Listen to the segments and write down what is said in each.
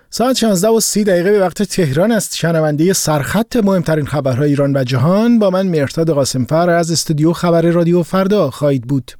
ساعت 16:30 به وقت تهران است. شنونده سرخط مهمترین خبرهای ایران و جهان با من مهرداد قاسمفر از استودیو خبر رادیو فردا خواهید بود.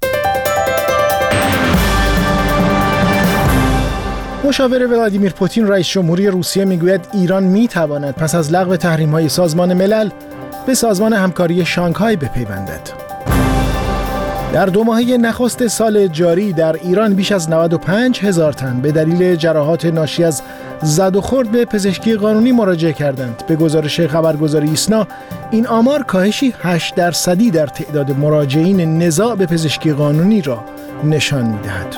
مشاور ولادیمیر پوتین رئیس جمهوری روسیه میگوید ایران میتواند پس از لغو تحریم‌های سازمان ملل به سازمان همکاری شانگهای بپیوندد. در 2 ماهه نخست سال جاری در ایران بیش از 95,000 تن به دلیل جراحات ناشی از زد و خورد به پزشکی قانونی مراجعه کردند. به گزارش خبرگزاری ایسنا این آمار کاهشی 8% در تعداد مراجعین نزاع به پزشکی قانونی را نشان می‌دهد.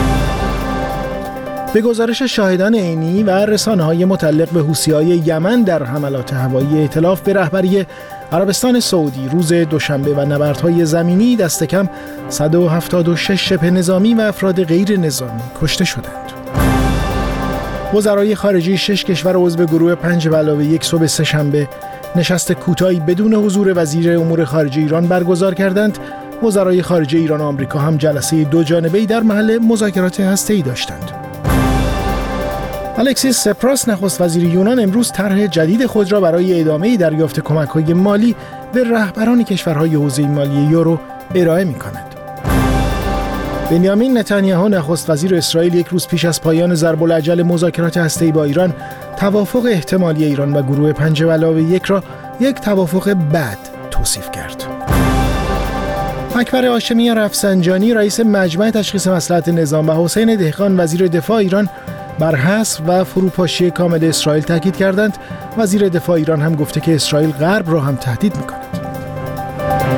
به گزارش شاهدان عینی و رسانه‌های متعلق به حوثی‌های یمن در حملات هوایی ائتلاف به رهبری عربستان سعودی روز دوشنبه و نبردهای زمینی دست کم 176 شبه نظامی و افراد غیر نظامی کشته شدند. وزرای خارجه 6 کشور عضو گروه 5+1 صبح سه‌شنبه نشست کوتاهی بدون حضور وزیر امور خارجه ایران برگزار کردند. وزرای خارجه ایران و آمریکا هم جلسه 2 جانبه‌ای در محل مذاکرات هسته‌ای داشتند. الکسیس سپراس نخست وزیر یونان امروز طرح جدید خود را برای ادامه دریافت کمک‌های مالی به رهبران کشورهای حوزه مالی یورو ارائه می‌کند. بنیامین نتانیاهو نخست وزیر اسرائیل یک روز پیش از پایان ضرب الاجل مذاکرات هسته‌ای با ایران توافق احتمالی ایران و گروه 5+1 را یک توافق بد توصیف کرد. اکبر هاشمی رفسنجانی رئیس مجمع تشخیص مصلحت نظام و حسین دهقان وزیر دفاع ایران بر حذف و فروپاشی کامل اسرائیل تاکید کردند. وزیر دفاع ایران هم گفته که اسرائیل غرب را هم تهدید می‌کند.